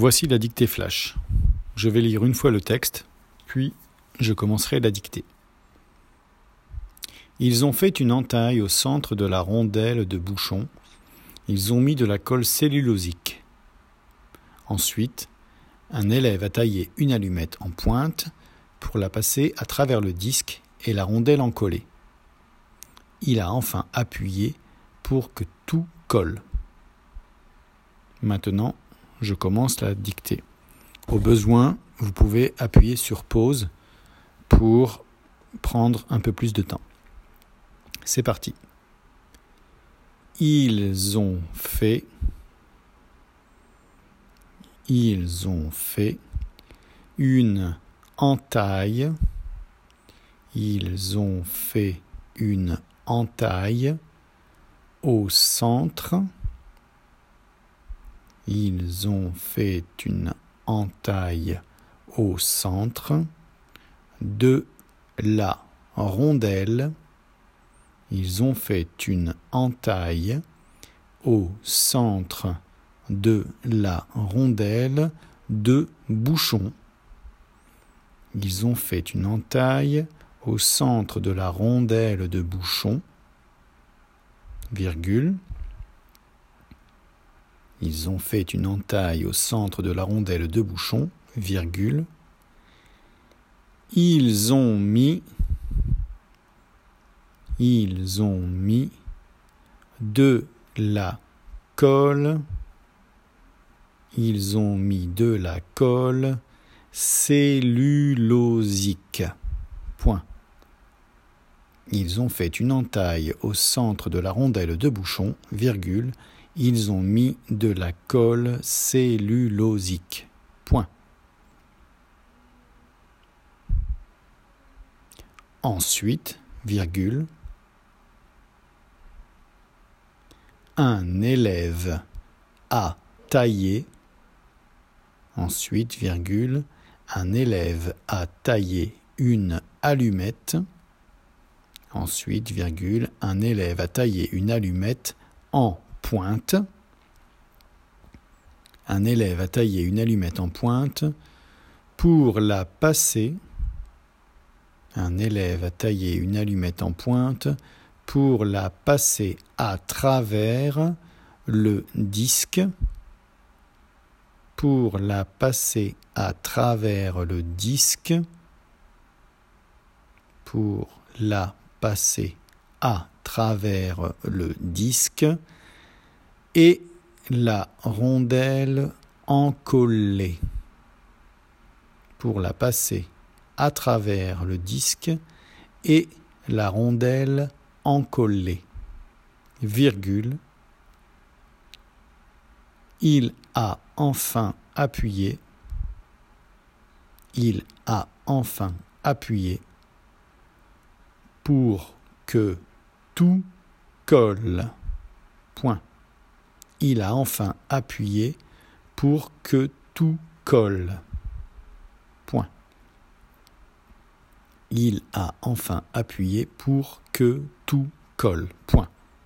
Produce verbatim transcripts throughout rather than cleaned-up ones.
Voici la dictée flash. Je vais lire une fois le texte, puis je commencerai la dictée. Ils ont fait une entaille au centre de la rondelle de bouchon. Ils ont mis de la colle cellulosique. Ensuite, un élève a taillé une allumette en pointe pour la passer à travers le disque et la rondelle encollée. Il a enfin appuyé pour que tout colle. Maintenant, je commence la dictée. Au besoin, vous pouvez appuyer sur pause pour prendre un peu plus de temps. C'est parti. Ils ont fait, ils ont fait une entaille, ils ont fait une entaille au centre, ils ont fait une entaille au centre de la rondelle. Ils ont fait une entaille au centre de la rondelle de bouchon. Ils ont fait une entaille au centre de la rondelle de bouchon, virgule. Ils ont fait une entaille au centre de la rondelle de bouchon, virgule. Ils ont mis Ils ont mis de la colle, ils ont mis de la colle cellulosique. Point. Ils ont fait une entaille au centre de la rondelle de bouchon, virgule. Ils ont mis de la colle cellulosique. Point. Ensuite, virgule. Un élève a taillé, ensuite, virgule, un élève a taillé une allumette, ensuite, virgule, un élève a taillé une allumette en pointe, un élève a taillé une allumette en pointe pour la passer, un élève a taillé une allumette en pointe pour la passer à travers le disque, pour la passer à travers le disque, pour la passer à travers le disque et la rondelle encollée, pour la passer à travers le disque et la rondelle encollée, virgule. Il a enfin appuyé, il a enfin appuyé pour que tout colle. Point. Il a enfin appuyé pour que tout colle. Point. Il a enfin appuyé pour que tout colle. Point.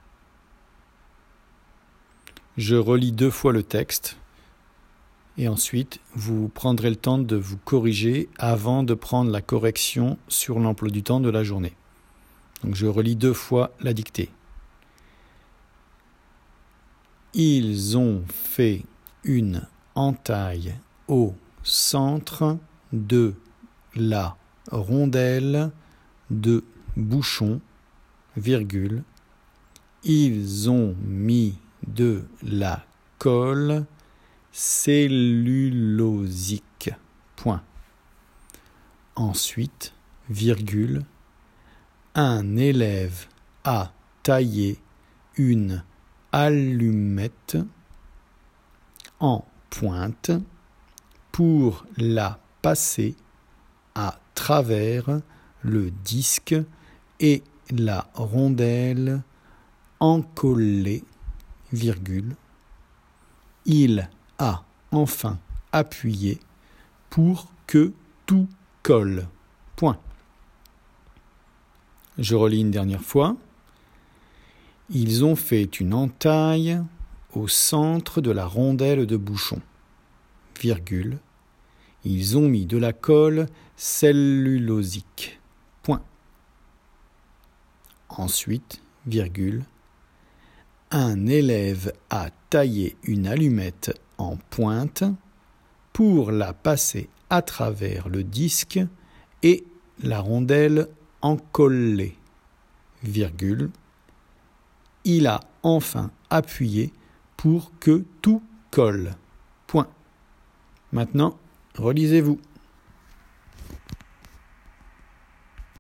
Je relis deux fois le texte et ensuite vous prendrez le temps de vous corriger avant de prendre la correction sur l'emploi du temps de la journée. Donc je relis deux fois la dictée. Ils ont fait une entaille au centre de la rondelle de bouchon, virgule. Ils ont mis de la colle cellulosique. Point. Ensuite, virgule. Un élève a taillé une allumette en pointe pour la passer à travers le disque et la rondelle encollée, virgule. Il a enfin appuyé pour que tout colle. Point. Je relis une dernière fois. Ils ont fait une entaille au centre de la rondelle de bouchon, virgule, ils ont mis de la colle cellulosique. Point. Ensuite, virgule, un élève a taillé une allumette en pointe pour la passer à travers le disque et la rondelle encollée, virgule, il a enfin appuyé pour que tout colle. Point. Maintenant, relisez-vous.